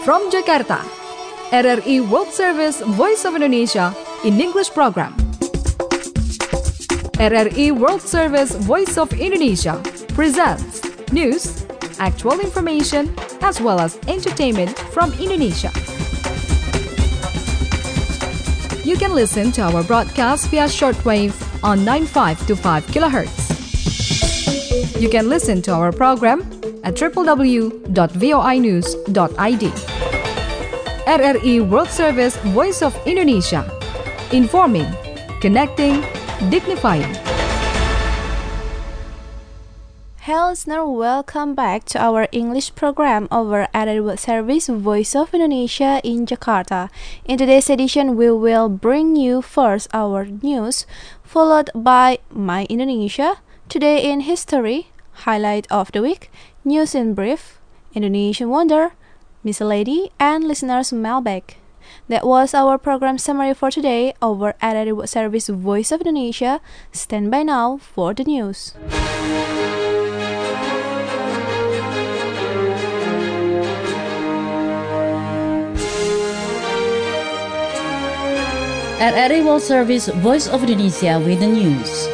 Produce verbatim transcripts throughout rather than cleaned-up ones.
From Jakarta, R R I World Service Voice of Indonesia in English program. R R I World Service Voice of Indonesia presents news, actual information, as well as entertainment from Indonesia. You can listen to our broadcast via shortwave on ninety-five point two five kilohertz. You can listen to our program at w w w dot voinews dot i d. R R I World Service Voice of Indonesia. Informing, connecting, dignifying. Hello listener, welcome back to our English program over R R I World Service Voice of Indonesia in Jakarta. In today's edition, we will bring you first our news, followed by My Indonesia, Today in History, Highlight of the Week, News in Brief, Indonesian Wonder, Miss Lady, and listeners' mailbag. That was our program summary for today over R R I World Service Voice of Indonesia. Stand by now for the news. R R I World Service Voice of Indonesia with the news.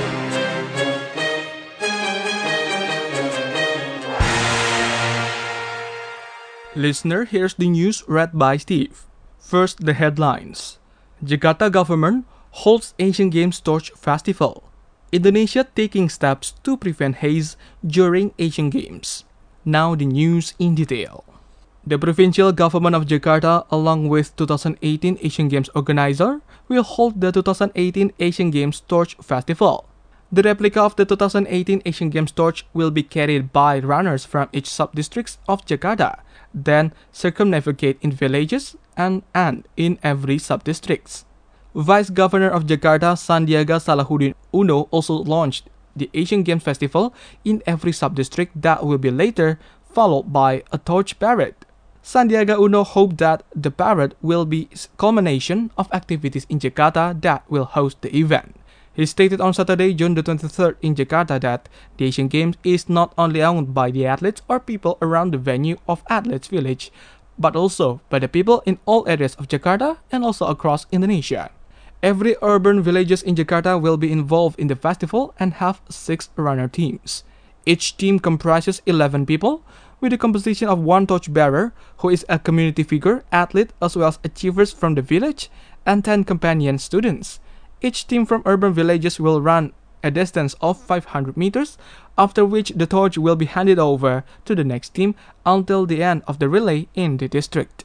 Listener, here's the news read by Steve. First, the headlines. Jakarta government holds Asian Games Torch Festival. Indonesia taking steps to prevent haze during Asian Games. Now the news in detail. The provincial government of Jakarta, along with two thousand eighteen Asian Games organizer, will hold the two thousand eighteen Asian Games Torch Festival. The replica of the two thousand eighteen Asian Games Torch will be carried by runners from each sub-districts of Jakarta, then circumnavigate in villages and end in every sub-districts. Vice Governor of Jakarta, Sandiaga Salahuddin Uno, also launched the Asian Games Festival in every sub-district that will be later followed by a torch parade. Sandiaga Uno hoped that the parade will be a culmination of activities in Jakarta that will host the event. He stated on Saturday, June the twenty-third in Jakarta that the Asian Games is not only owned by the athletes or people around the venue of Athletes Village, but also by the people in all areas of Jakarta and also across Indonesia. Every urban villages in Jakarta will be involved in the festival and have six runner teams. Each team comprises eleven people, with a composition of one torchbearer, who is a community figure, athlete, as well as achievers from the village, and ten companion students. Each team from urban villages will run a distance of five hundred meters, after which the torch will be handed over to the next team until the end of the relay in the district.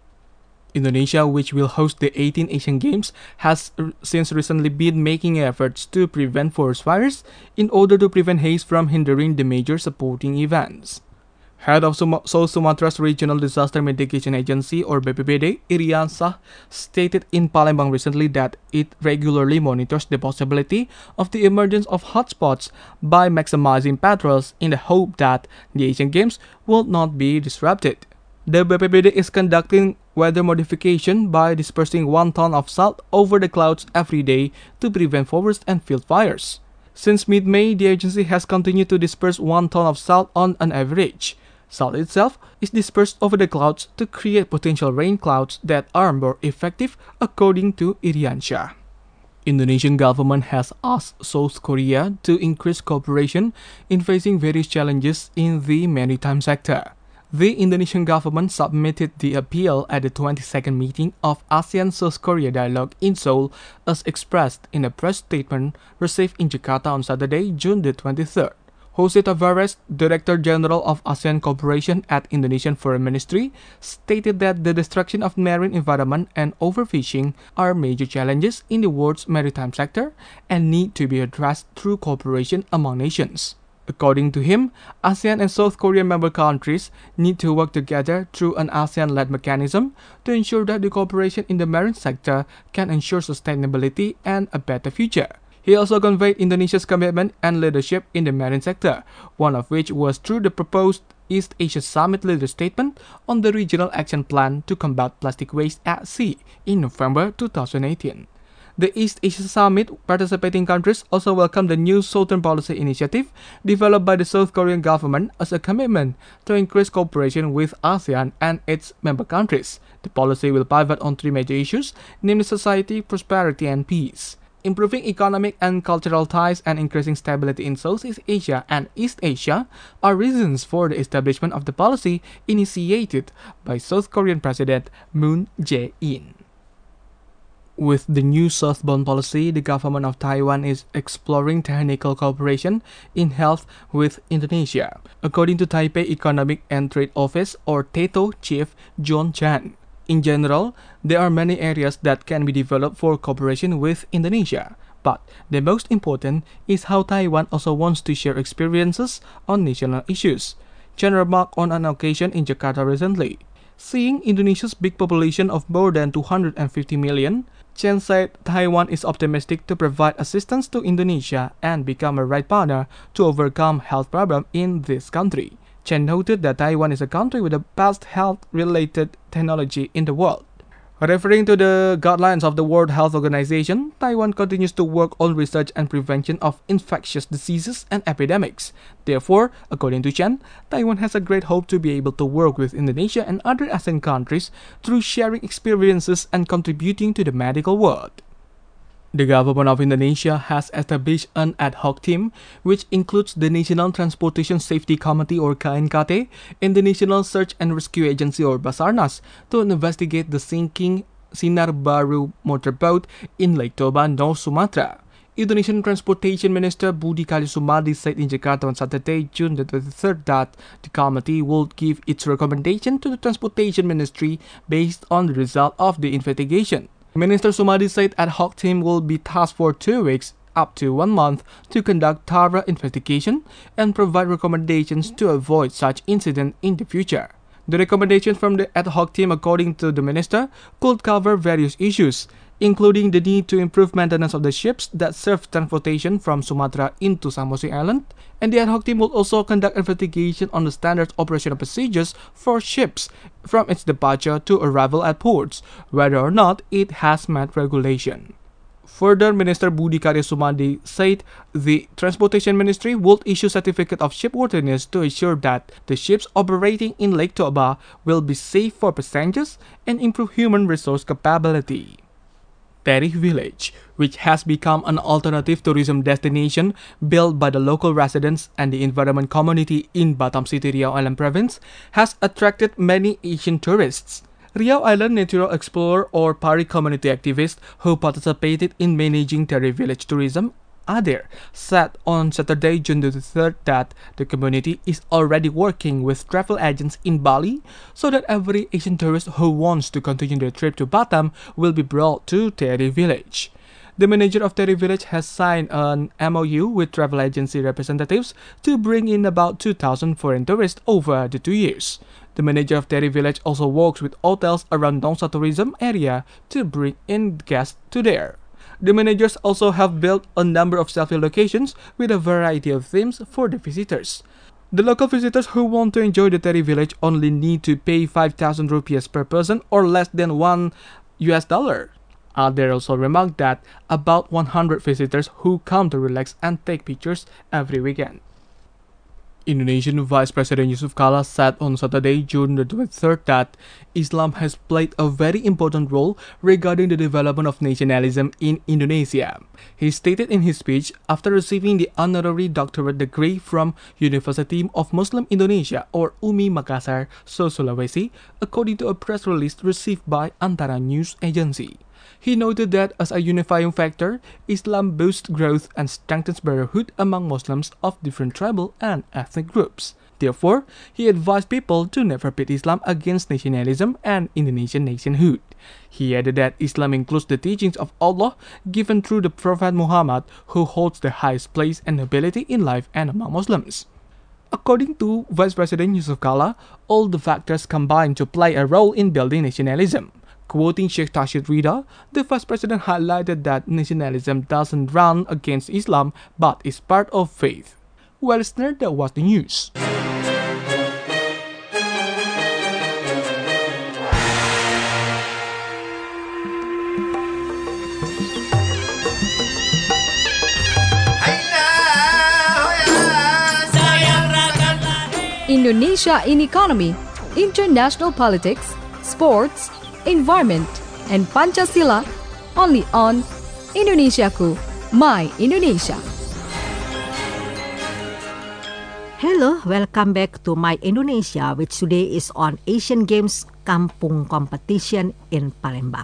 Indonesia, which will host the eighteenth Asian Games, has r- since recently been making efforts to prevent forest fires in order to prevent haze from hindering the major supporting events. Head of Sum- South Sumatra's Regional Disaster Mitigation Agency, or B P B D, Irian Shah, stated in Palembang recently that it regularly monitors the possibility of the emergence of hotspots by maximizing patrols in the hope that the Asian Games will not be disrupted. The B P B D is conducting weather modification by dispersing one ton of salt over the clouds every day to prevent forest and field fires. Since mid-May, the agency has continued to disperse one ton of salt on an average. Salt itself is dispersed over the clouds to create potential rain clouds that are more effective, according to Irian Shah. Indonesian government has asked South Korea to increase cooperation in facing various challenges in the maritime sector. The Indonesian government submitted the appeal at the twenty-second meeting of ASEAN-South Korea Dialogue in Seoul, as expressed in a press statement received in Jakarta on Saturday, June the twenty-third. Jose Tavares, Director General of ASEAN Cooperation at Indonesian Foreign Ministry, stated that the destruction of marine environment and overfishing are major challenges in the world's maritime sector and need to be addressed through cooperation among nations. According to him, ASEAN and South Korea member countries need to work together through an ASEAN-led mechanism to ensure that the cooperation in the marine sector can ensure sustainability and a better future. He also conveyed Indonesia's commitment and leadership in the marine sector, one of which was through the proposed East Asia Summit Leader Statement on the Regional Action Plan to Combat Plastic Waste at Sea in November two thousand eighteen. The East Asia Summit participating countries also welcomed the new Southern Policy Initiative developed by the South Korean government as a commitment to increase cooperation with ASEAN and its member countries. The policy will pivot on three major issues, namely society, prosperity, and peace. Improving economic and cultural ties and increasing stability in Southeast Asia and East Asia are reasons for the establishment of the policy initiated by South Korean President Moon Jae-in. With the new southbound policy, the government of Taiwan is exploring technical cooperation in health with Indonesia, according to Taipei Economic and Trade Office or TETO Chief John Chan. In general, there are many areas that can be developed for cooperation with Indonesia, but the most important is how Taiwan also wants to share experiences on national issues. Chan remarked on an occasion in Jakarta recently. Seeing Indonesia's big population of more than two hundred fifty million, Chen said Taiwan is optimistic to provide assistance to Indonesia and become a right partner to overcome health problems in this country. Chen noted that Taiwan is a country with the best health-related technology in the world. Referring to the guidelines of the World Health Organization, Taiwan continues to work on research and prevention of infectious diseases and epidemics. Therefore, according to Chen, Taiwan has a great hope to be able to work with Indonesia and other ASEAN countries through sharing experiences and contributing to the medical world. The government of Indonesia has established an ad hoc team, which includes the National Transportation Safety Committee or K N K T and the National Search and Rescue Agency or Basarnas to investigate the sinking Sinar Baru motorboat in Lake Toba, North Sumatra. Indonesian Transportation Minister Budi Karya Sumadi said in Jakarta on Saturday, June the twenty-third, that the committee will give its recommendation to the Transportation Ministry based on the result of the investigation. Minister Sumadi said ad hoc team will be tasked for two weeks up to one month to conduct thorough investigation and provide recommendations to avoid such incident in the future. The recommendations from the ad hoc team, according to the minister, could cover various issues, including the need to improve maintenance of the ships that serve transportation from Sumatra into Samosir Island, and the ad hoc team will also conduct investigation on the standard operational procedures for ships from its departure to arrival at ports, whether or not it has met regulation. Further, Minister Budi Karya Sumadi said the Transportation Ministry would issue certificate of shipworthiness to ensure that the ships operating in Lake Toba will be safe for passengers and improve human resource capability. Teri Village, which has become an alternative tourism destination built by the local residents and the environment community in Batam City, Riau Island Province, has attracted many Asian tourists. Riau Island natural explorer or Pari community activist who participated in managing Teri Village tourism, Adair, said on Saturday, June the third, that the community is already working with travel agents in Bali so that every Asian tourist who wants to continue their trip to Batam will be brought to Teri Village. The manager of Teri Village has signed an M O U with travel agency representatives to bring in about two thousand foreign tourists over the two years. The manager of Teri Village also works with hotels around Nongsa tourism area to bring in guests to there. The managers also have built a number of selfie locations with a variety of themes for the visitors. The local visitors who want to enjoy the Teri Village only need to pay five thousand rupees per person or less than one U S dollar. Adair also remarked that about one hundred visitors who come to relax and take pictures every weekend. Indonesian Vice President Yusuf Kala said on Saturday, June the twenty-third, that Islam has played a very important role regarding the development of nationalism in Indonesia. He stated in his speech after receiving the honorary doctorate degree from University of Muslim Indonesia or U M I Makassar, Sulawesi, according to a press release received by Antara News Agency. He noted that as a unifying factor, Islam boosts growth and strengthens brotherhood among Muslims of different tribal and ethnic groups. Therefore, he advised people to never pit Islam against nationalism and Indonesian nationhood. He added that Islam includes the teachings of Allah given through the Prophet Muhammad, who holds the highest place and nobility in life and among Muslims. According to Vice President Yusuf Kala, all the factors combine to play a role in building nationalism. Quoting Sheikh Tashid Rida, the Vice President highlighted that nationalism doesn't run against Islam but is part of faith. Well, listener, that was the news. Indonesia in economy, international politics, sports, environment, and Pancasila, only on Indonesiaku, My Indonesia. Hello, welcome back to My Indonesia, which today is on Asian Games Kampung competition in Palembang.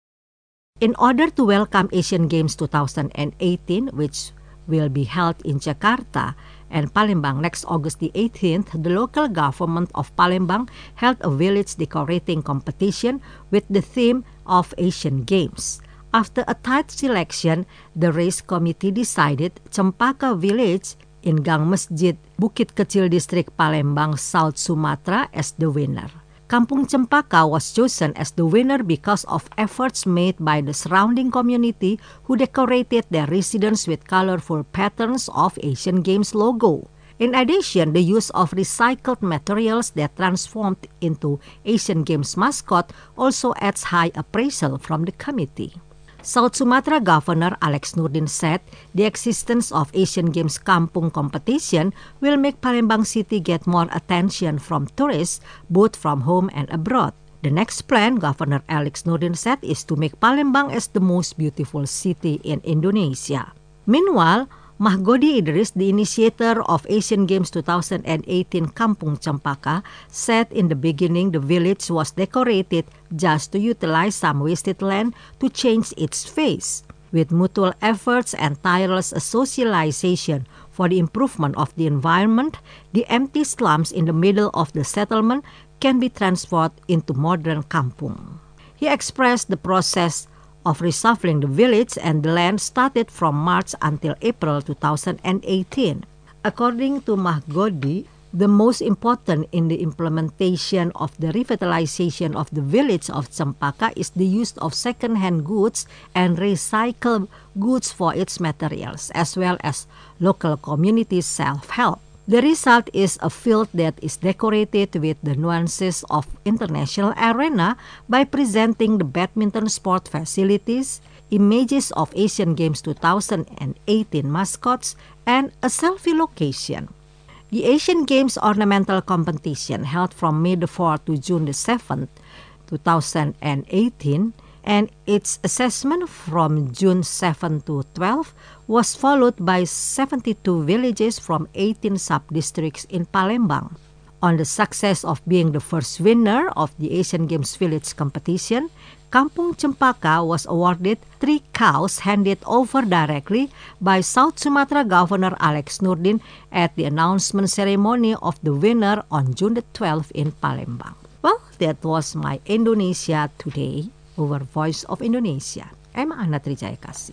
In order to welcome Asian Games twenty eighteen, which will be held in Jakarta and Palembang next August the eighteenth, the local government of Palembang held a village decorating competition with the theme of Asian Games. After a tight selection, the race committee decided Cempaka Village in Gang Masjid, Bukit Kecil District Palembang, South Sumatra as the winner. Kampung Cempaka was chosen as the winner because of efforts made by the surrounding community who decorated their residence with colorful patterns of Asian Games logo. In addition, the use of recycled materials that transformed into Asian Games mascot also adds high appraisal from the committee. South Sumatra Governor Alex Nurdin said the existence of Asian Games Kampung competition will make Palembang City get more attention from tourists, both from home and abroad. The next plan, Governor Alex Nurdin said, is to make Palembang as the most beautiful city in Indonesia. Meanwhile, Mahgodi Idris, the initiator of Asian Games twenty eighteen Kampung Cempaka, said in the beginning the village was decorated just to utilize some wasted land to change its face. With mutual efforts and tireless socialization for the improvement of the environment, the empty slums in the middle of the settlement can be transformed into modern kampung. He expressed the process of reshuffling the village and the land started from March until April twenty eighteen. According to Mahgodi, the most important in the implementation of the revitalization of the village of Cempaka is the use of second-hand goods and recycled goods for its materials, as well as local community self-help. The result is a field that is decorated with the nuances of international arena by presenting the badminton sport facilities, images of Asian Games twenty eighteen mascots, and a selfie location. The Asian Games ornamental competition held from May the fourth to June the seventh, twenty eighteen, and its assessment from June seventh to twelfth was followed by seventy-two villages from eighteen sub-districts in Palembang. On the success of being the first winner of the Asian Games Village competition, Kampung Cempaka was awarded three cows handed over directly by South Sumatra Governor Alex Nurdin at the announcement ceremony of the winner on June the twelfth in Palembang. Well, that was My Indonesia today over Voice of Indonesia. I'm Ana Trijaya Kasih.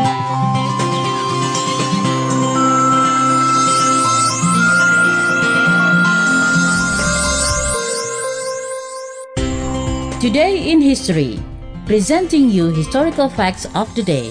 Today in History, presenting you historical facts of the day.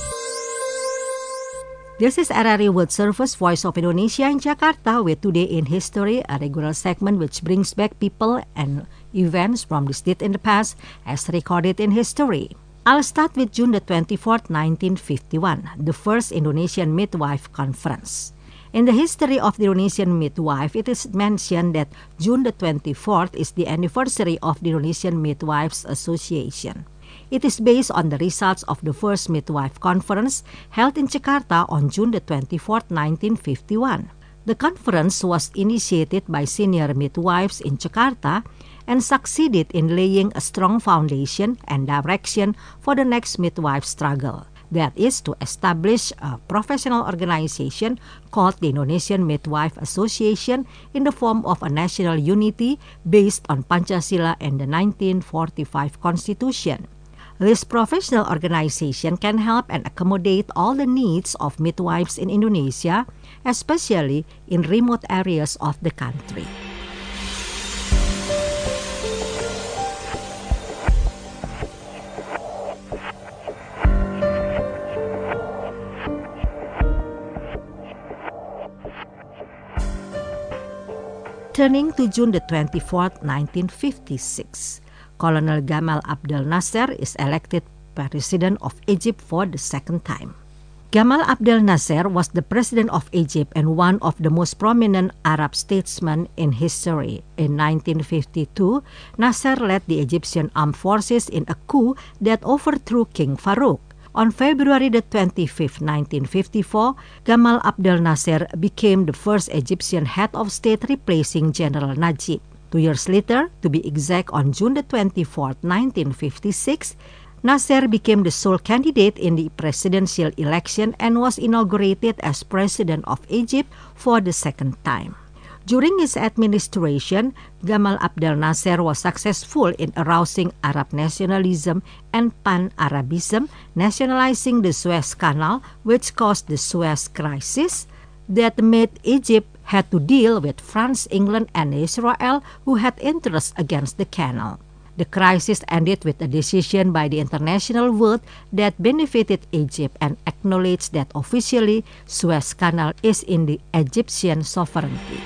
This is R R I World Service, Voice of Indonesia in Jakarta, with Today in History, a regular segment which brings back people and events from this date in the past as recorded in history. I'll start with June the twenty-fourth, nineteen fifty-one, the first Indonesian Midwife Conference. In the history of the Indonesian midwife, it is mentioned that June the twenty-fourth is the anniversary of the Indonesian Midwives Association. It is based on the results of the first midwife conference held in Jakarta on June the twenty-fourth, nineteen fifty-one. The conference was initiated by senior midwives in Jakarta and succeeded in laying a strong foundation and direction for the next midwife struggle. That is to establish a professional organization called the Indonesian Midwife Association in the form of a national unity based on Pancasila and the nineteen forty-five Constitution. This professional organization can help and accommodate all the needs of midwives in Indonesia, especially in remote areas of the country. Turning to June the twenty-fourth, nineteen fifty-six, Colonel Gamal Abdel Nasser is elected President of Egypt for the second time. Gamal Abdel Nasser was the president of Egypt and one of the most prominent Arab statesmen in history. In nineteen fifty-two, Nasser led the Egyptian armed forces in a coup that overthrew King Farouk. On February the twenty-fifth, nineteen fifty-four, Gamal Abdel Nasser became the first Egyptian head of state replacing General Najib. Two years later, to be exact on June the twenty-fourth, nineteen fifty-six, Nasser became the sole candidate in the presidential election and was inaugurated as president of Egypt for the second time. During his administration, Gamal Abdel Nasser was successful in arousing Arab nationalism and pan-Arabism, nationalizing the Suez Canal, which caused the Suez Crisis that made Egypt had to deal with France, England, and Israel, who had interests against the canal. The crisis ended with a decision by the international world that benefited Egypt and acknowledged that officially Suez Canal is in the Egyptian sovereignty.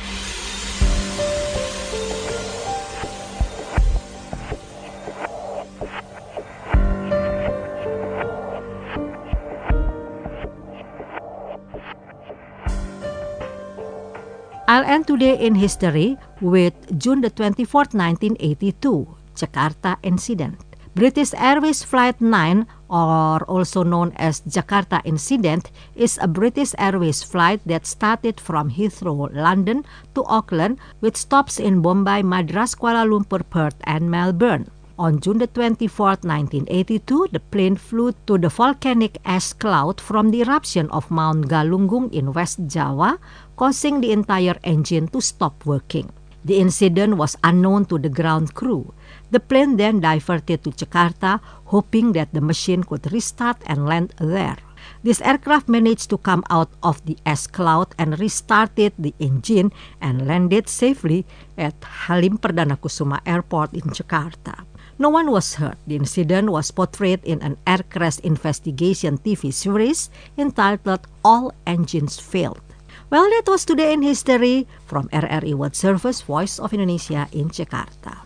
I'll end today in history with June the twenty-fourth, nineteen eighty-two, Jakarta incident. British Airways Flight nine, or also known as Jakarta incident, is a British Airways flight that started from Heathrow, London to Auckland with stops in Bombay, Madras, Kuala Lumpur, Perth, and Melbourne. On June the twenty-fourth, nineteen eighty-two, the plane flew to the volcanic ash cloud from the eruption of Mount Galunggung in West Java, causing the entire engine to stop working. The incident was unknown to the ground crew. The plane then diverted to Jakarta, hoping that the machine could restart and land there. This aircraft managed to come out of the ash cloud and restarted the engine and landed safely at Halim Perdana Kusuma Airport in Jakarta. No one was hurt. The incident was portrayed in an air crash investigation T V series entitled All Engines Failed. Well, that was Today in History from R R I World Service, Voice of Indonesia in Jakarta.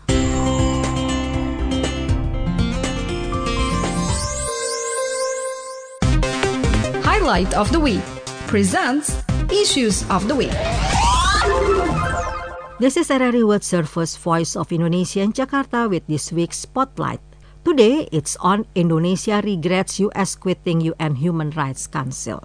Highlight of the Week presents Issues of the Week. This is R R I World Service, Voice of Indonesia in Jakarta with this week's Spotlight. Today, it's on Indonesia regrets U S quitting U N Human Rights Council.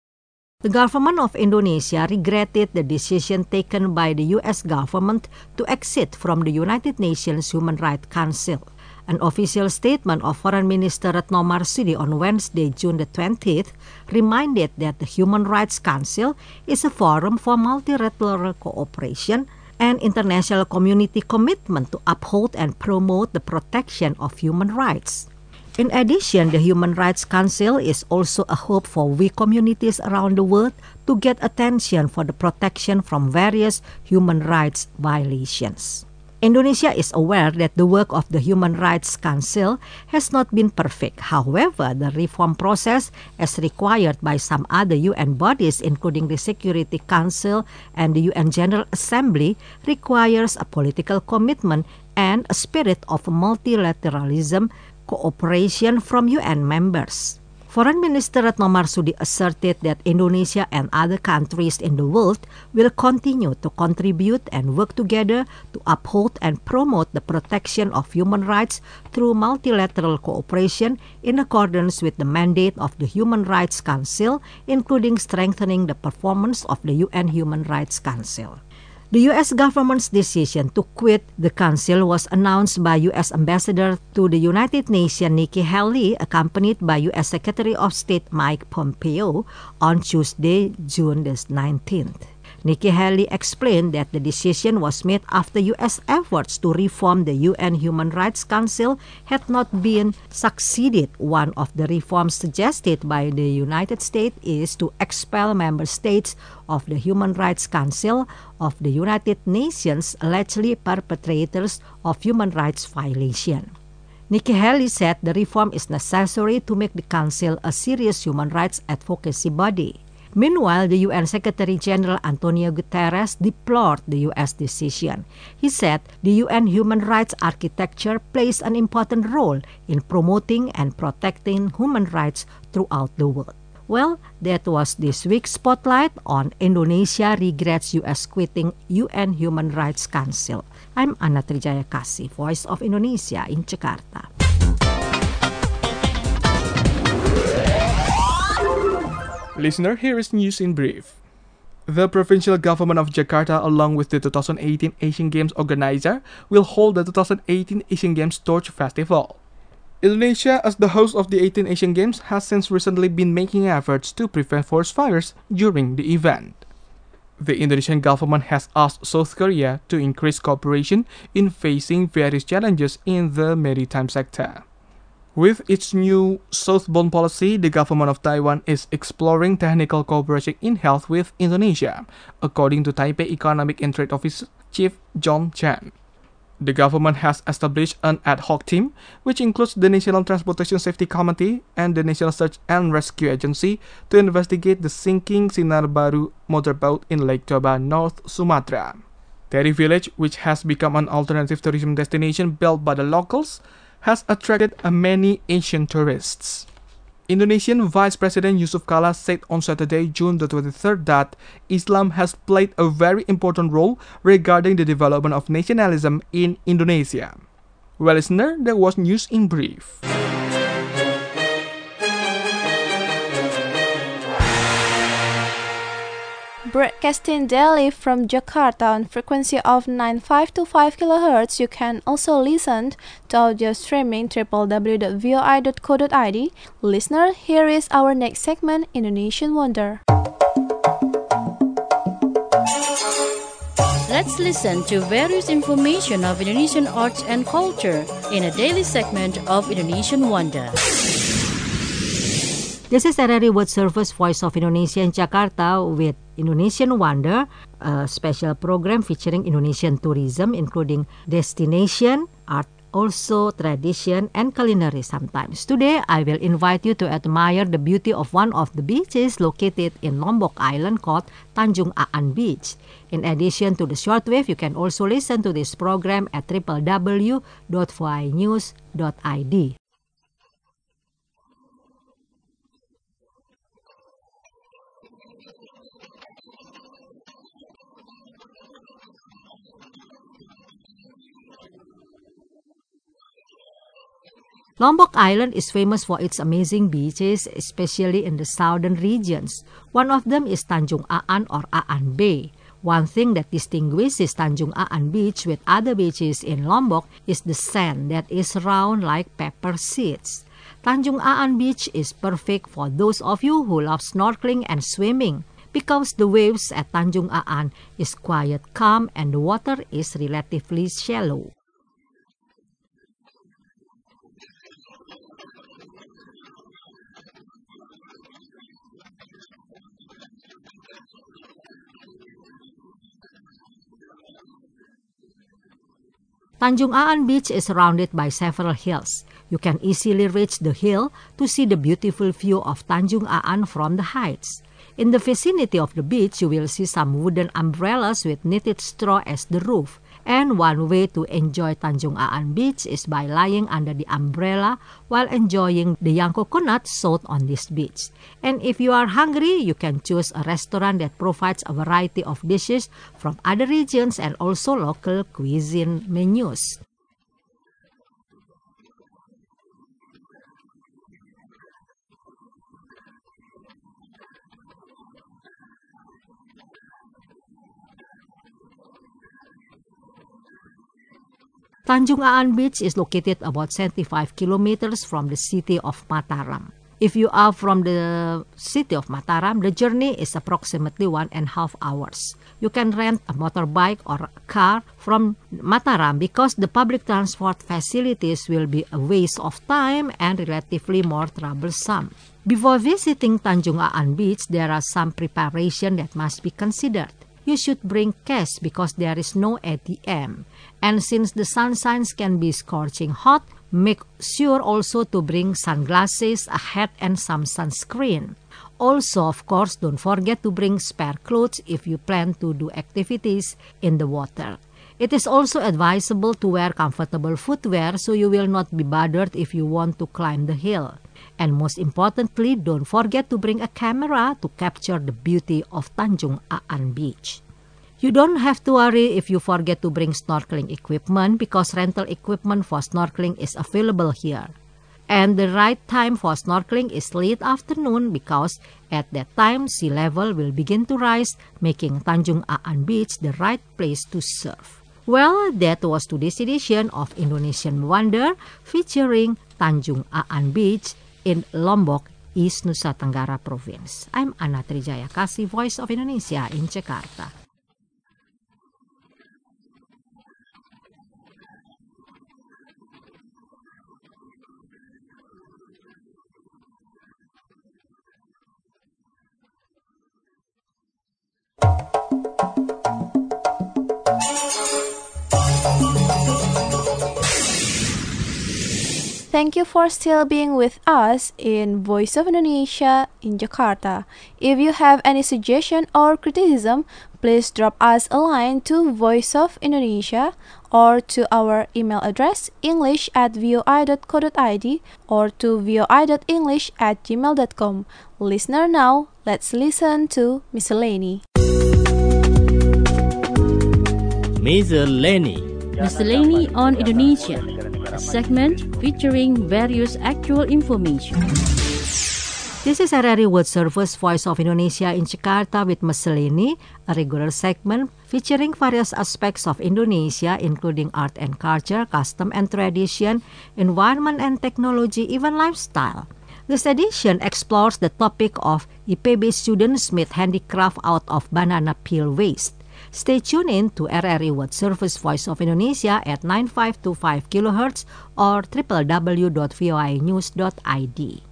The government of Indonesia regretted the decision taken by the U S government to exit from the United Nations Human Rights Council. An official statement of Foreign Minister Retno Marsudi on Wednesday, June the twentieth, reminded that the Human Rights Council is a forum for multilateral cooperation and international community commitment to uphold and promote the protection of human rights. In addition, the Human Rights Council is also a hope for weak communities around the world to get attention for the protection from various human rights violations. Indonesia is aware that the work of the Human Rights Council has not been perfect. However, the reform process, as required by some other U N bodies, including the Security Council and the U N General Assembly, requires a political commitment and a spirit of multilateralism cooperation from U N members. Foreign Minister Retno Marsudi asserted that Indonesia and other countries in the world will continue to contribute and work together to uphold and promote the protection of human rights through multilateral cooperation in accordance with the mandate of the Human Rights Council, including strengthening the performance of the U N Human Rights Council. The U S government's decision to quit the council was announced by U S Ambassador to the United Nations Nikki Haley, accompanied by U S Secretary of State Mike Pompeo, on Tuesday, June the nineteenth. Nikki Haley explained that the decision was made after U S efforts to reform the U N Human Rights Council had not been succeeded. One of the reforms suggested by the United States is to expel member states of the Human Rights Council of the United Nations allegedly perpetrators of human rights violation. Nikki Haley said the reform is necessary to make the Council a serious human rights advocacy body. Meanwhile, the U N Secretary-General Antonio Guterres deplored the U S decision. He said the U N human rights architecture plays an important role in promoting and protecting human rights throughout the world. Well, that was this week's Spotlight on Indonesia Regrets U S Quitting U N Human Rights Council. I'm Anna Trijaya Kasih, Voice of Indonesia in Jakarta. Listener, here is news in brief. The provincial government of Jakarta, along with the two thousand eighteen Asian Games organizer, will hold the two thousand eighteen Asian Games Torch Festival. Indonesia, as the host of the eighteenth Asian Games, has since recently been making efforts to prevent forest fires during the event. The Indonesian government has asked South Korea to increase cooperation in facing various challenges in the maritime sector. With its new southbound policy, the government of Taiwan is exploring technical cooperation in health with Indonesia, according to Taipei Economic and Trade Office Chief John Chen. The government has established an ad hoc team, which includes the National Transportation Safety Committee and the National Search and Rescue Agency, to investigate the sinking Sinar Baru motorboat in Lake Toba, North Sumatra. Teri Village, which has become an alternative tourism destination built by the locals, has attracted many Asian tourists. Indonesian Vice President Yusuf Kala said on Saturday, June the twenty-third, that Islam has played a very important role regarding the development of nationalism in Indonesia. Well, listener, that was news in brief. Broadcasting daily from Jakarta on frequency of nine five two five kilohertz, you can also listen to audio streaming w w w dot v o i dot co dot i d. Listener, here is our next segment, Indonesian Wonder. Let's listen to various information of Indonesian arts and culture in a daily segment of Indonesian Wonder. This is R R I World Service, Voice of Indonesia in Jakarta with Indonesian Wonder, a special program featuring Indonesian tourism, including destination, art, also tradition, and culinary sometimes. Today, I will invite you to admire the beauty of one of the beaches located in Lombok Island called Tanjung Aan Beach. In addition to the shortwave, you can also listen to this program at w w w dot v o i news dot i d. Lombok Island is famous for its amazing beaches, especially in the southern regions. One of them is Tanjung Aan or Aan Bay. One thing that distinguishes Tanjung Aan Beach with other beaches in Lombok is the sand that is round like pepper seeds. Tanjung Aan Beach is perfect for those of you who love snorkeling and swimming, because the waves at Tanjung Aan is quiet, calm, and the water is relatively shallow. Tanjung Aan Beach is surrounded by several hills. You can easily reach the hill to see the beautiful view of Tanjung Aan from the heights. In the vicinity of the beach, you will see some wooden umbrellas with knitted straw as the roof. And one way to enjoy Tanjung Aan Beach is by lying under the umbrella while enjoying the young coconut sold on this beach. And if you are hungry, you can choose a restaurant that provides a variety of dishes from other regions and also local cuisine menus. Tanjung Aan Beach is located about seventy-five kilometers from the city of Mataram. If you are from the city of Mataram, the journey is approximately one and a half hours. You can rent a motorbike or a car from Mataram because the public transport facilities will be a waste of time and relatively more troublesome. Before visiting Tanjung Aan Beach, there are some preparation that must be considered. You should bring cash because there is no A T M. And since the sunshine can be scorching hot, make sure also to bring sunglasses, a hat, and some sunscreen. Also, of course, don't forget to bring spare clothes if you plan to do activities in the water. It is also advisable to wear comfortable footwear so you will not be bothered if you want to climb the hill. And most importantly, don't forget to bring a camera to capture the beauty of Tanjung Aan Beach. You don't have to worry if you forget to bring snorkeling equipment because rental equipment for snorkeling is available here. And the right time for snorkeling is late afternoon because at that time sea level will begin to rise, making Tanjung Aan Beach the right place to surf. Well, that was today's edition of Indonesian Wonder featuring Tanjung Aan Beach in Lombok, East Nusa Tenggara Province. I'm Anna Trijaya Kasih, Voice of Indonesia in Jakarta. Thank you for still being with us in Voice of Indonesia in Jakarta. If you have any suggestion or criticism, please drop us a line to Voice of Indonesia or to our email address english at voi dot co dot id or to voi dot english at gmail dot com. Listener now, let's listen to Miscellany. Miscellany. Miscellany on Indonesia, a segment featuring various actual information. This is R R I World Service Voice of Indonesia in Jakarta with Miscellany, a regular segment featuring various aspects of Indonesia including art and culture, custom and tradition, environment and technology, even lifestyle. This edition explores the topic of I P B students made handicraft out of banana peel waste. Stay tuned in to R R I World Service Voice of Indonesia at nine five two five kilohertz or w w w dot voi news dot i d.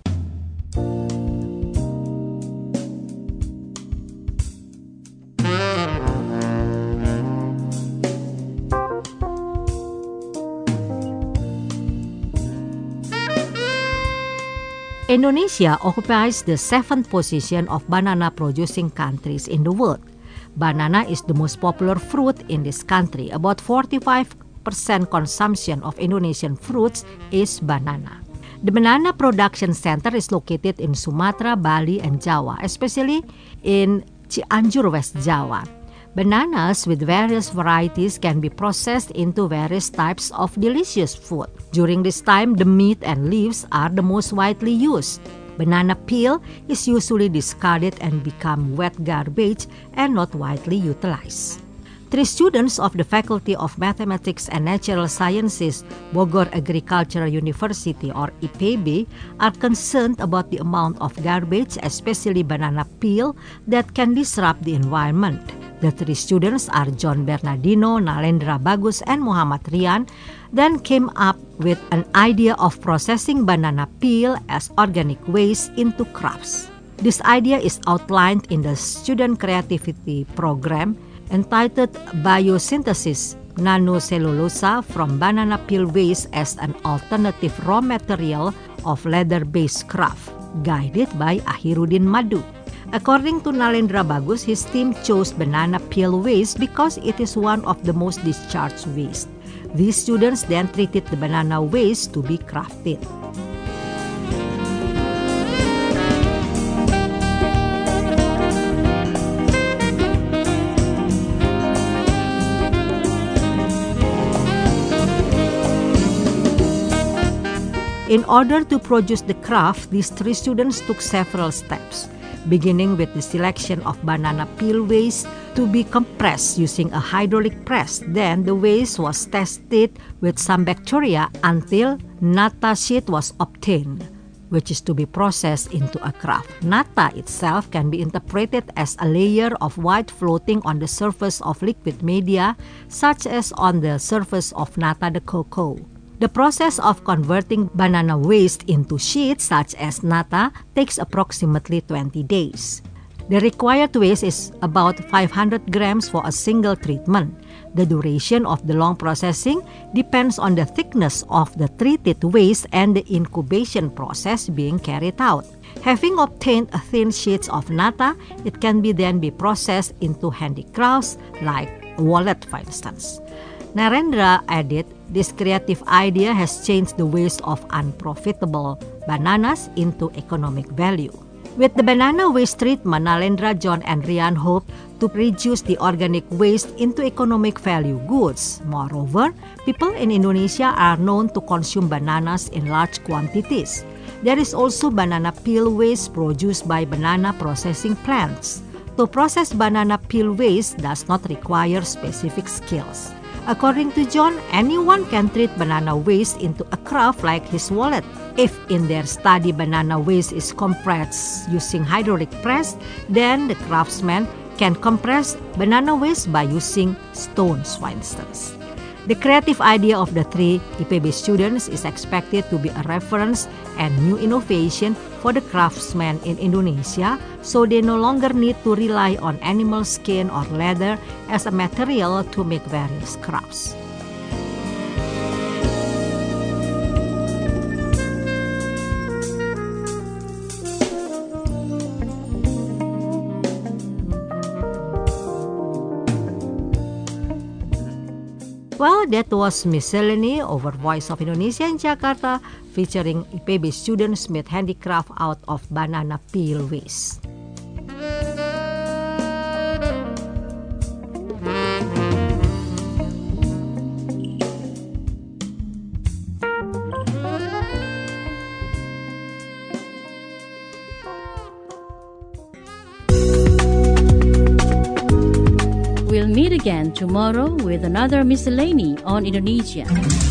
Indonesia occupies the seventh position of banana-producing countries in the world. Banana is the most popular fruit in this country. About forty-five percent consumption of Indonesian fruits is banana. The banana production center is located in Sumatra, Bali, and Java, especially in Cianjur, West Java. Bananas with various varieties can be processed into various types of delicious food. During this time, the meat and leaves are the most widely used. Banana peel is usually discarded and become wet garbage and not widely utilized. Three students of the Faculty of Mathematics and Natural Sciences, Bogor Agricultural University or I P B, are concerned about the amount of garbage, especially banana peel, that can disrupt the environment. The three students are John Bernardino, Nalendra Bagus, and Muhammad Rian, then came up with an idea of processing banana peel as organic waste into crafts. This idea is outlined in the Student Creativity Program entitled Biosynthesis Nanocellulosa from Banana Peel Waste as an Alternative Raw Material of Leather-Based Craft, guided by Ahiruddin Madu. According to Nalendra Bagus, his team chose banana peel waste because it is one of the most discharged waste. These students then treated the banana waste to be crafted. In order to produce the craft, these three students took several steps, beginning with the selection of banana peel waste to be compressed using a hydraulic press. Then the waste was tested with some bacteria until nata sheet was obtained, which is to be processed into a craft. Nata itself can be interpreted as a layer of white floating on the surface of liquid media, such as on the surface of nata de coco. The process of converting banana waste into sheets such as nata takes approximately twenty days. The required waste is about five hundred grams for a single treatment. The duration of the long processing depends on the thickness of the treated waste and the incubation process being carried out. Having obtained a thin sheets of nata, it can be then be processed into handicrafts like a wallet, for instance. Narendra added, this creative idea has changed the waste of unprofitable bananas into economic value. With the banana waste treatment, Nalendra, John, and Rian hope to reduce the organic waste into economic value goods. Moreover, people in Indonesia are known to consume bananas in large quantities. There is also banana peel waste produced by banana processing plants. To process banana peel waste does not require specific skills. According to John, anyone can treat banana waste into a craft like his wallet. If in their study banana waste is compressed using hydraulic press, then the craftsman can compress banana waste by using stones, for instance. The creative idea of the three I P B students is expected to be a reference and new innovation for the craftsmen in Indonesia, so they no longer need to rely on animal skin or leather as a material to make various crafts. Well, that was Miscellany over Voice of Indonesia in Jakarta, featuring I P B students made handicraft out of banana peel waste. We'll meet again tomorrow with another miscellany on Indonesia.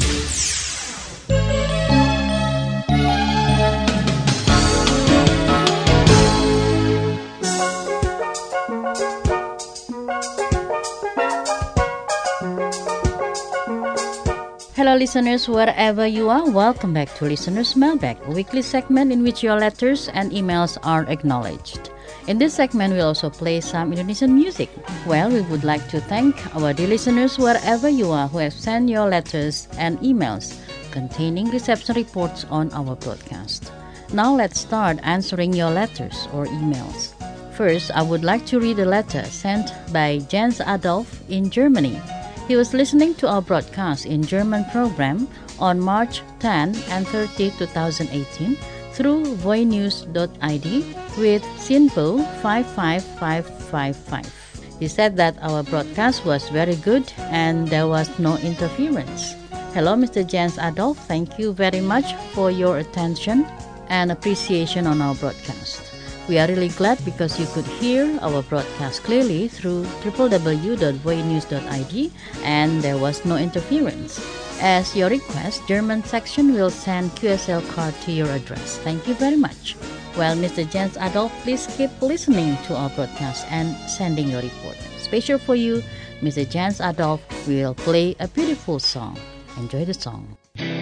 Hello listeners, wherever you are, welcome back to Listener's Mailbag, a weekly segment in which your letters and emails are acknowledged. In this segment, we'll also play some Indonesian music. Well, we would like to thank our dear listeners wherever you are who have sent your letters and emails containing reception reports on our broadcast. Now let's start answering your letters or emails. First, I would like to read a letter sent by Jens Adolf in Germany. He was listening to our broadcast in German program on March tenth and thirtieth, twenty eighteen through voinews dot I D with SINPO five five five five five. He said that our broadcast was very good and there was no interference. Hello, Mister Jens Adolf. Thank you very much for your attention and appreciation on our broadcast. We are really glad because you could hear our broadcast clearly through w w w dot voinews dot I D and there was no interference. As your request, German section will send Q S L card to your address. Thank you very much. Well, Mister Jens Adolf, please keep listening to our broadcast and sending your report. Special for you, Mister Jens Adolf will play a beautiful song. Enjoy the song.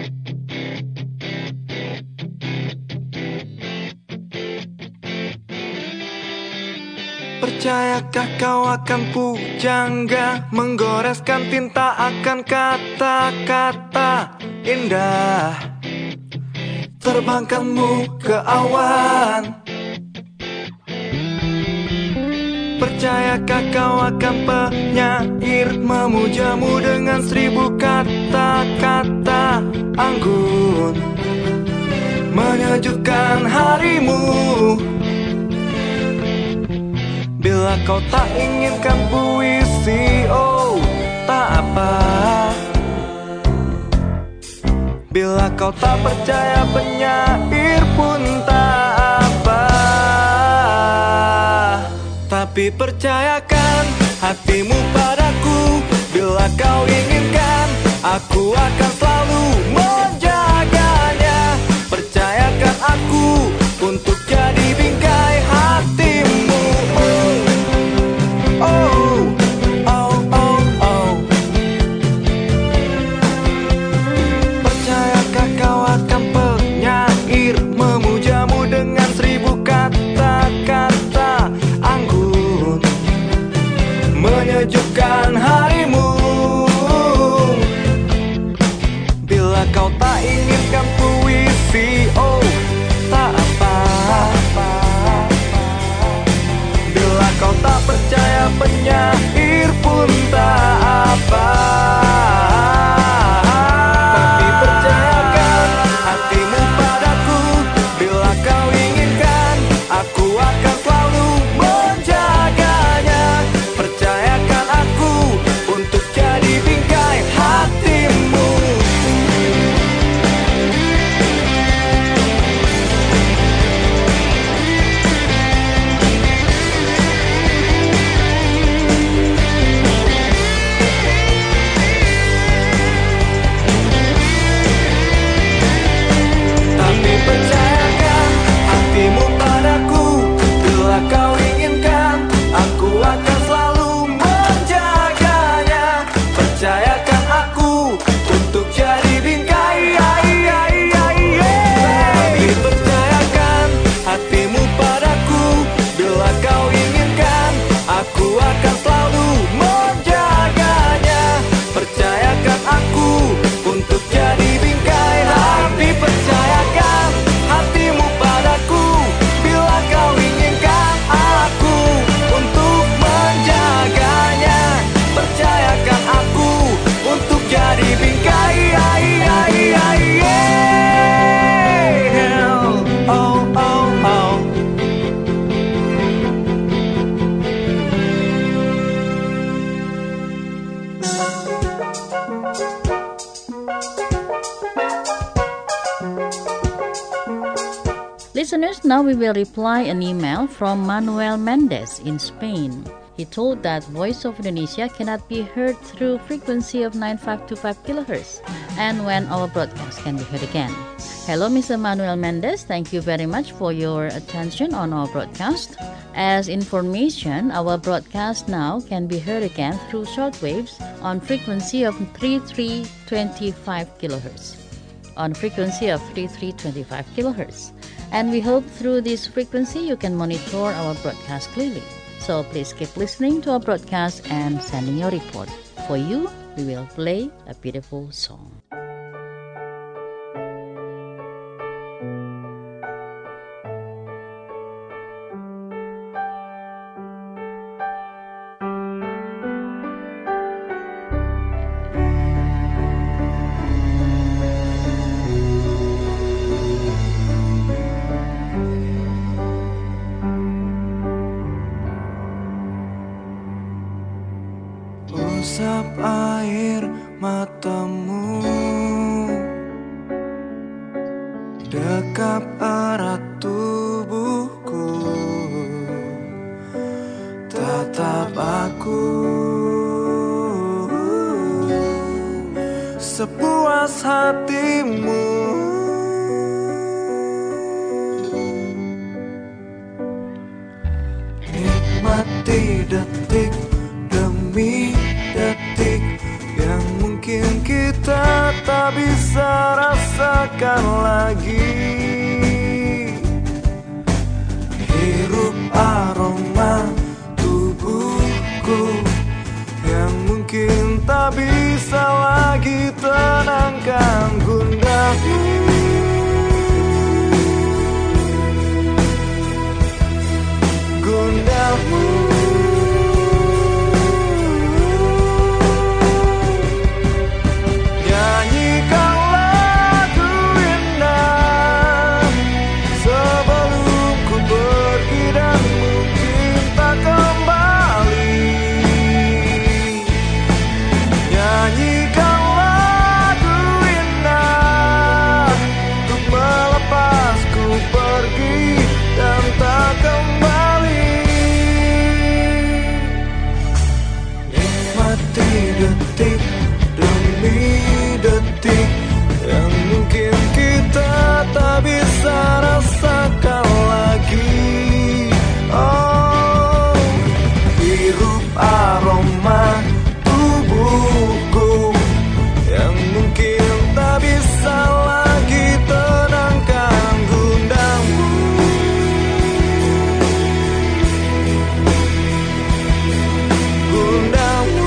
Percayakah kau akan pujangga, menggoreskan tinta akan kata-kata indah, terbangkanmu ke awan. Percayakah kau akan penyair, memujamu dengan seribu kata-kata anggun, menyejukkan harimu. Bila kau tak inginkan puisi, oh tak apa. Bila kau tak percaya penyair pun tak apa. Tapi percayakan hatimu padaku. Bila kau inginkan, aku akan selalu menjaganya. Percayakan aku untuk jadi bingkai hatimu. Oh, oh, oh, oh. Percayakah kau akan penyair, memujamu dengan seribu kata-kata anggun, menyejukkan harimu. Bila kau tak inginkan puisi, oh tak apa. Bila kau tak percaya penyair pun tak apa. Listeners, now we will reply an email from Manuel Mendez in Spain. He told that Voice of Indonesia cannot be heard through frequency of nine five two five kilohertz and when our broadcast can be heard again. Hello, Mister Manuel Mendez. Thank you very much for your attention on our broadcast. As information, our broadcast now can be heard again through shortwaves on frequency of thirty-three twenty-five kilohertz. On frequency of thirty-three twenty-five kilohertz. And we hope through this frequency you can monitor our broadcast clearly. So please keep listening to our broadcast and sending your report. For you, we will play a beautiful song. Usap air matamu, dekap erat tubuhku, tatap aku sepuas hatimu. Nikmati detik demi detik yang mungkin kita tak bisa rasakan lagi. Hirup aroma tubuhku yang mungkin tak bisa lagi tenangkan gundahmu. Gundahmu. Detik demi detik yang mungkin kita tak bisa rasakan lagi. Oh, hirup aroma tubuhku yang mungkin tak bisa lagi tenangkan gundahmu. Gundahmu.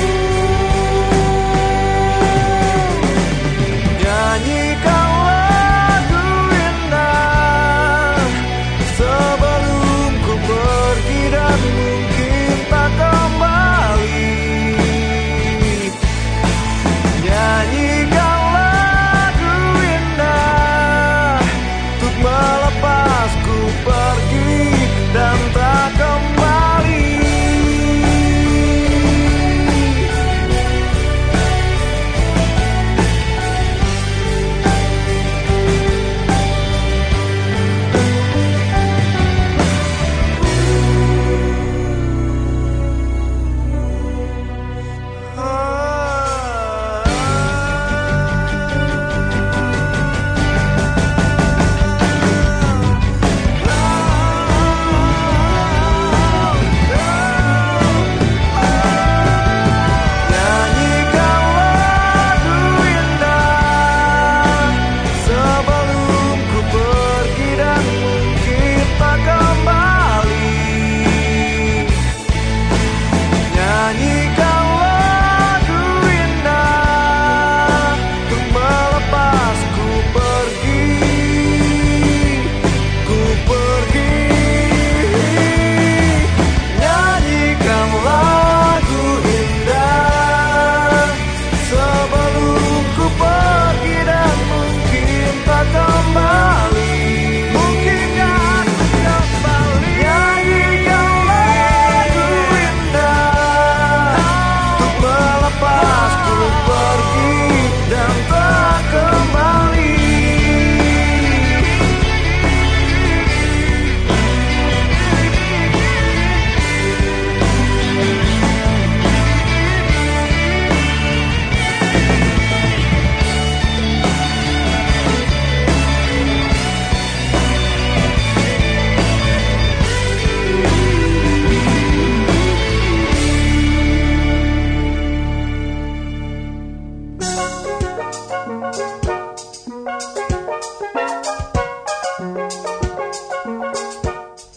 Nyanyikanlah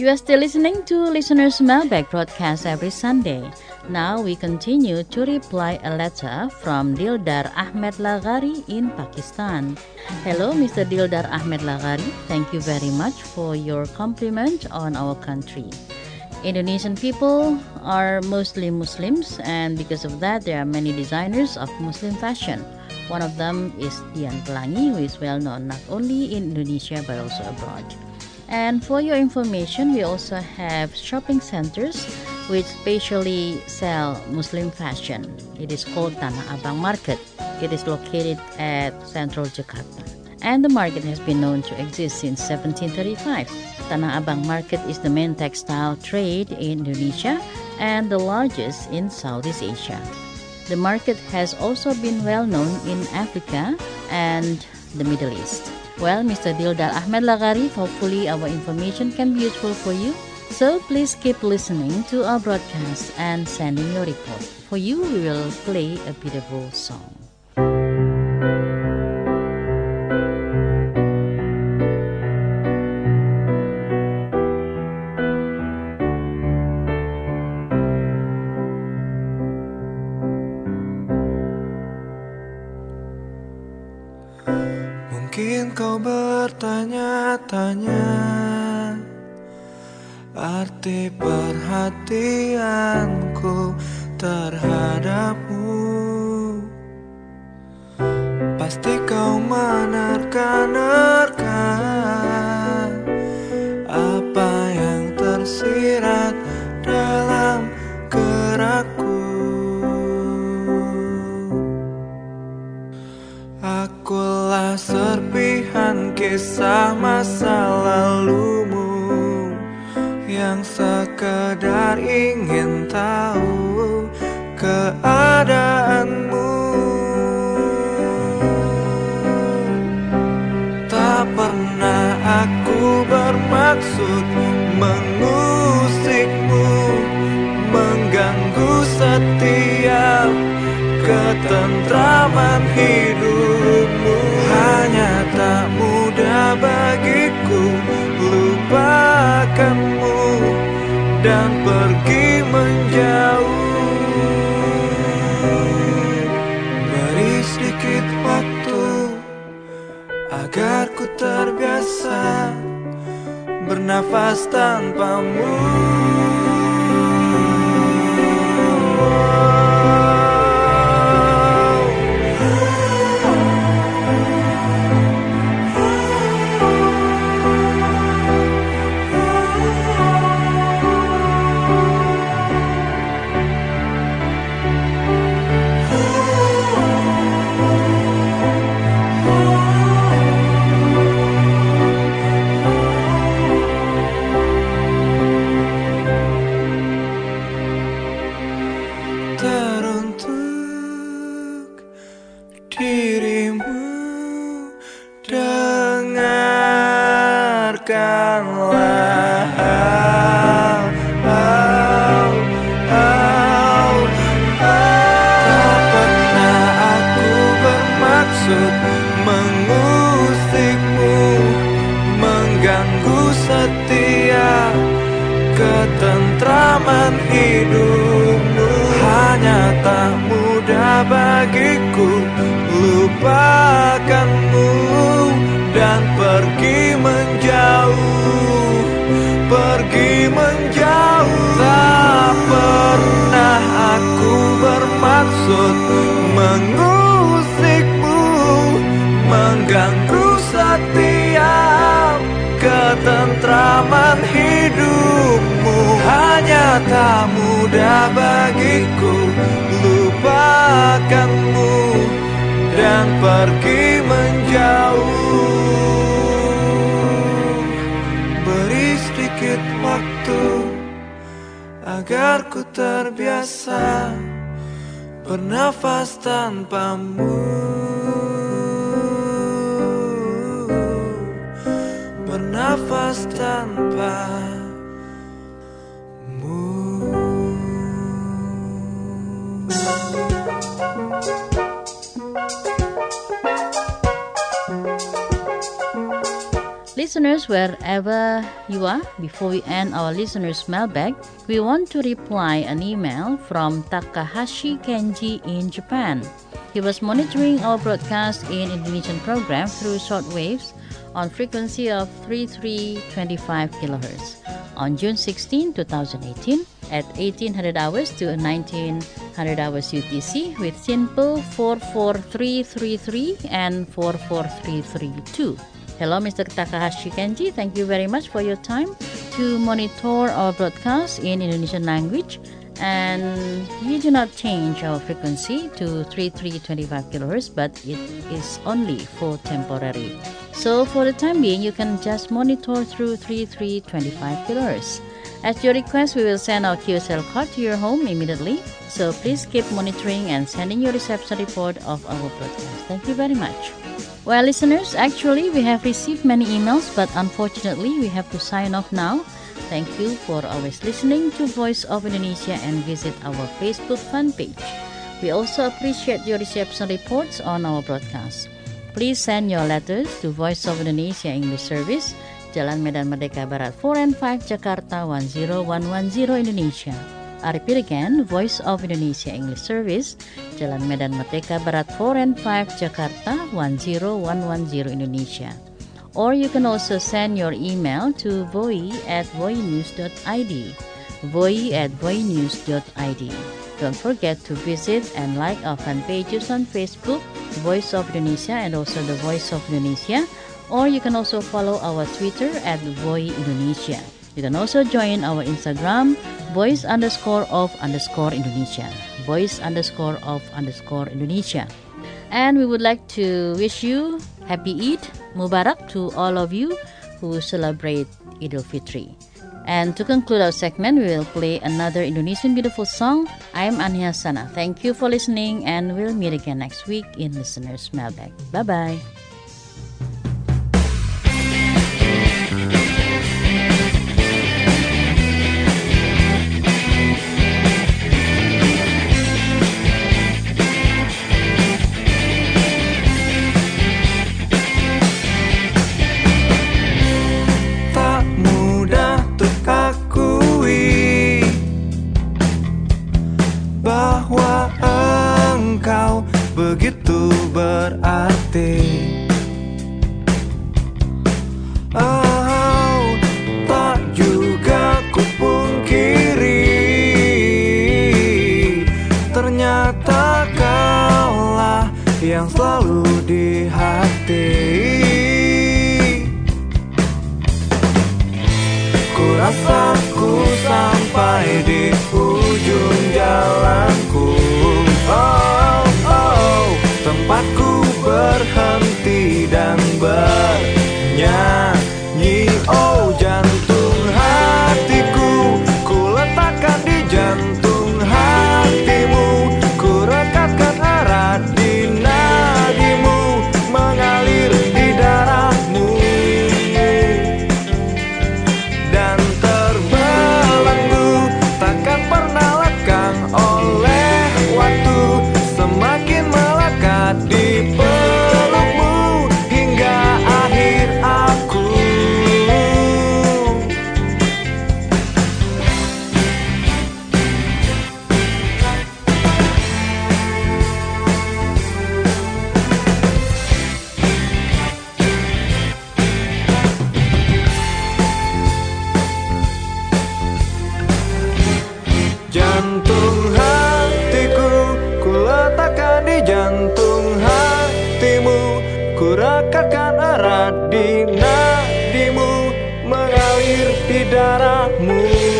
You are still listening to Listener's Mailbag broadcast every Sunday. Now we continue to reply a letter from Dildar Ahmed Laghari in Pakistan. Hello, Mister Dildar Ahmed Laghari. Thank you very much for your compliment on our country. Indonesian people are mostly Muslims, and because of that, there are many designers of Muslim fashion. One of them is Dian Pelangi, who is well known not only in Indonesia but also abroad. And for your information, we also have shopping centers which specially sell Muslim fashion. It is called Tanah Abang Market. It is located at Central Jakarta. And the market has been known to exist since seventeen thirty-five. Tanah Abang Market is the main textile trade in Indonesia and the largest in Southeast Asia. The market has also been well known in Africa and the Middle East. Well, Mister Dildar Ahmed Laghari, hopefully our information can be useful for you. So please keep listening to our broadcast and sending your report. For you, we will play a beautiful song. Mungkin kau bertanya-tanya arti perhatianku terhadapmu. Pasti kau menerka-nerka apa yang tersirat dalam gerakku. Akulah serpihan kisah masa lalumu yang sekedar ingin tahu keadaanmu. Tak pernah aku bermaksud mengusikmu, mengganggu setiap ketentraman hidupmu. Hanya tak mudah bagiku lupakanmu dan pergi menjauh. Beri sedikit waktu agar ku terbiasa bernafas tanpamu. Mengusikmu, mengganggu setiap ketentraman hidupmu. Hanya tak mudah bagiku lupakanmu dan pergi menjauh, pergi menjauh. Tak pernah aku bermaksud mengusikmu, mengganggu setiap ketentraman hidupmu. Hanya tak mudah bagiku lupakanmu dan pergi menjauh. Beri sedikit waktu agar ku terbiasa bernafas tanpamu, bernafas tanpamu. listeners, wherever you are, before we end our listeners' mailbag, we want to reply an email from Takahashi Kenji in Japan. He was monitoring our broadcast in Indonesian program through shortwaves on frequency of thirty-three twenty-five kilohertz on June sixteenth, twenty eighteen at eighteen hundred hours to nineteen hundred hours U T C with simple four four three three three and four four three three two. Hello, Mister Takahashi Kenji. Thank you very much for your time to monitor our broadcast in Indonesian language. And we do not change our frequency to thirty-three twenty-five kilohertz, but it is only for temporary. So for the time being, you can just monitor through thirty-three twenty-five kilohertz. At your request, we will send our Q S L card to your home immediately. So please keep monitoring and sending your reception report of our broadcast. Thank you very much. Well, listeners, actually we have received many emails, but unfortunately we have to sign off now. Thank you for always listening to Voice of Indonesia and visit our Facebook fan page. We also appreciate your reception reports on our broadcast. Please send your letters to Voice of Indonesia English Service, Jalan Medan Merdeka Barat four and five, Jakarta one zero one one zero, Indonesia. I repeat again, Voice of Indonesia English Service, Jalan Medan Merdeka Barat four and five, Jakarta one zero one one zero, Indonesia. Or you can also send your email to voi at voinews dot i d, voi at voinews dot i d. Don't forget to visit and like our fan pages on Facebook, Voice of Indonesia and also the Voice of Indonesia. Or you can also follow our Twitter at Voi Indonesia. You can also join our Instagram, voice underscore of underscore Indonesia, voice underscore of underscore Indonesia. And we would like to wish you Happy Eid Mubarak to all of you who celebrate Idul Fitri. And to conclude our segment, we will play another Indonesian beautiful song. I'm Ania Sana. Thank you for listening, and we'll meet again next week in Listener's Mailbag. Bye-bye. Bahwa engkau begitu berarti. Oh, tak juga kupungkiri, ternyata kaulah yang selalu di hati. Ku rasa ku sampai di ujung jalanku. Oh, oh, tempatku berhenti dan bernyanyi. Oh, jantung hatiku ku letakkan di jantung hatimu. Ku rekatkan erat di nadimu, mengalir di darahmu. Dan terbelenggu, takkan pernah lekang oleh waktu. Semakin melekat di pelukmu hingga akhir aku. Jantung hatiku ku letakkan di jantung hatimu. Ku rekatkan erat di nadimu, mengalir di darahmu.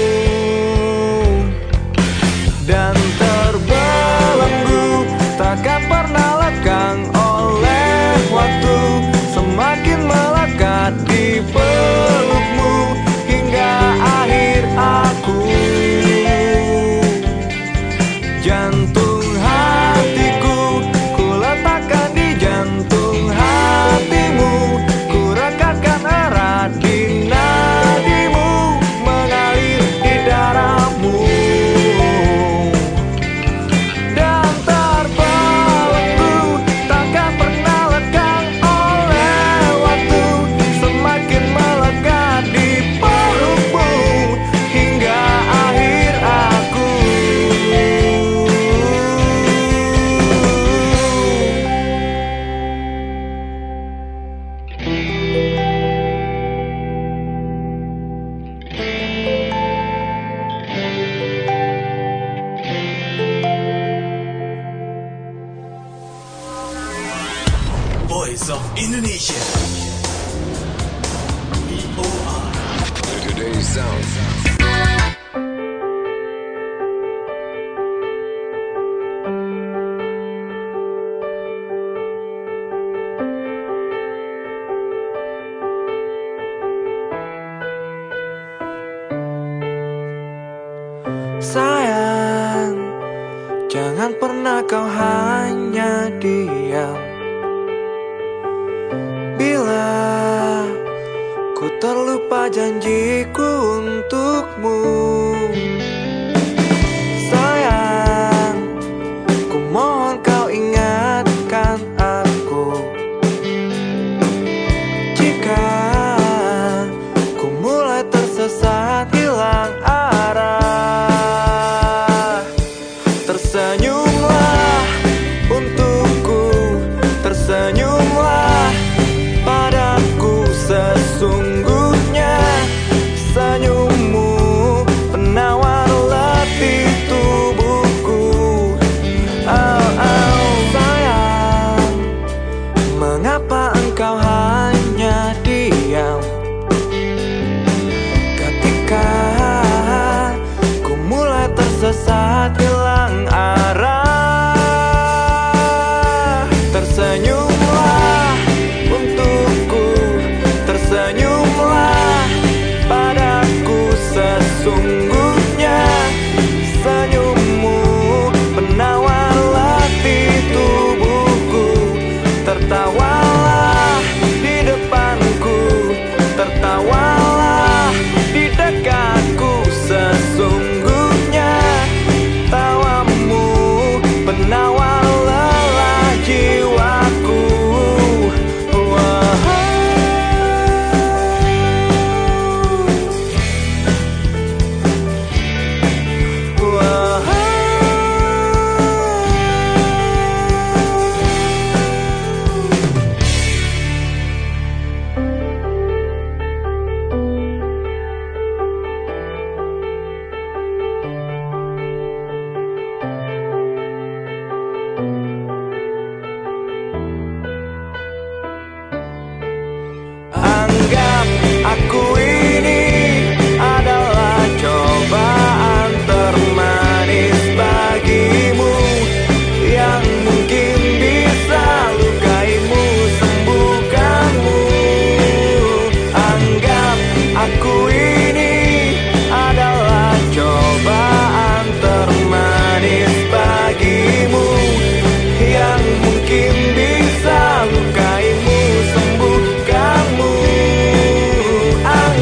Dan terbelenggu, takkan pernah lekang oleh waktu. Semakin melekat di pelukmu hingga akhir aku. Jantung hatiku ku letakkan di jantung hatimu. Ku rekatkan erat di nadimu, mengalir di darahmu. Voice of Indonesia. V O I. Today's sound. Sayang, jangan pernah kau hanya diam. Bila ku terlupa janjiku untukmu, sayang, ku mohon kau ingatkan aku. Jika ku mulai tersesat hilang arah, tersenyumlah untukku, tersenyumlah padaku. Sesungguhnya senyummu penawar letih tubuhku. Oh, oh, sayang, mengapa engkau hanya diam ketika ku mulai tersesat hilang arah? Tersenyumlah untukku, tersenyumlah padaku. Sesungguhnya senyummu penawar letih tubuhku. Tertawalah di depanku, tertawalah di dekatku. Sesungguhnya tawamu penawar lelah jiwaku. Wah. Anggap aku ini adalah cobaan termanis bagimu, yang mungkin bisa lukaimu, sembuhkanmu. Anggap aku ini adalah cobaan termanis bagimu, yang mungkin bisa lukaimu, sembuhkanmu.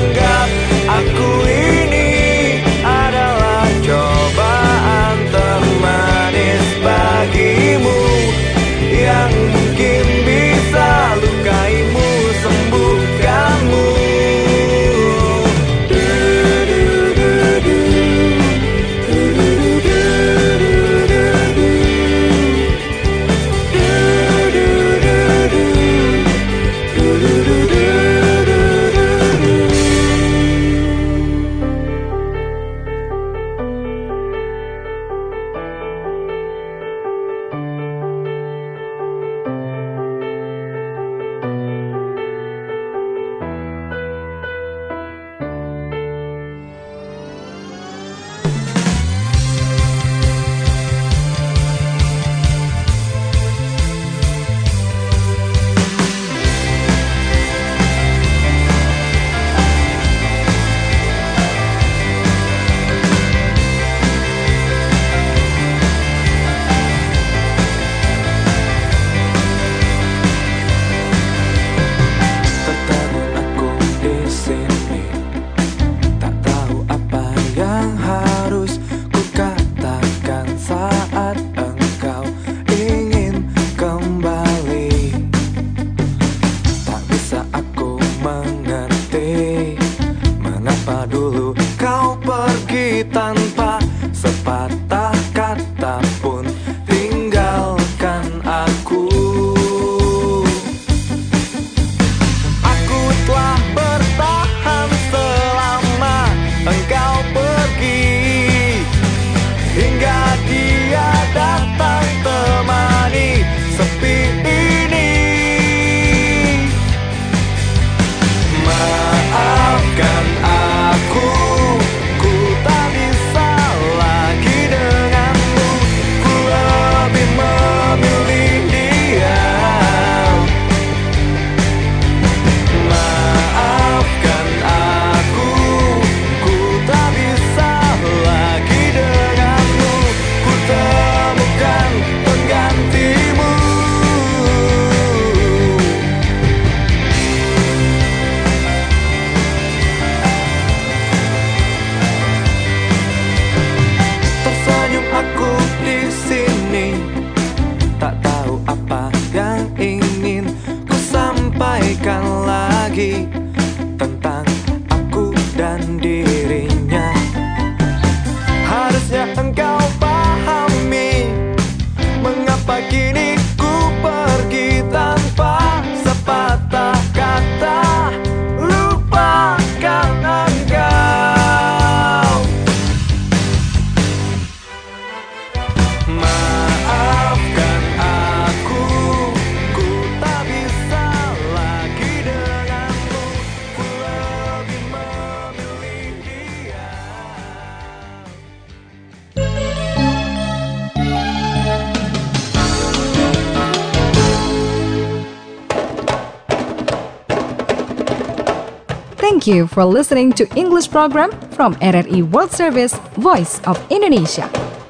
Thank you for listening to English program from R R I World Service, Voice of Indonesia.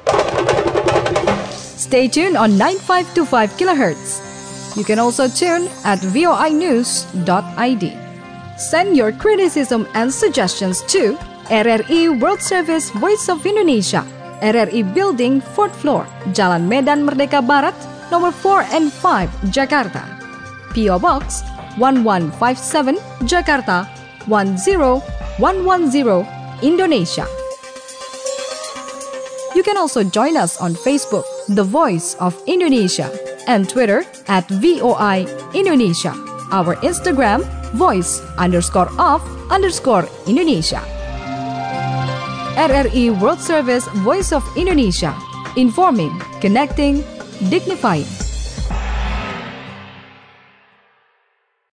Stay tuned on nine five two five kilohertz. You can also tune at voi news dot I D. Send your criticism and suggestions to R R I World Service, Voice of Indonesia, R R I Building, fourth floor, Jalan Medan Merdeka Barat, nomor four and five, Jakarta. P O Box one one five seven, Jakarta one zero one one zero, Indonesia. You can also join us on Facebook, The Voice of Indonesia, and Twitter at V O I Indonesia. Our Instagram, voice underscore of underscore Indonesia. R R I World Service, Voice of Indonesia. Informing, connecting, dignifying.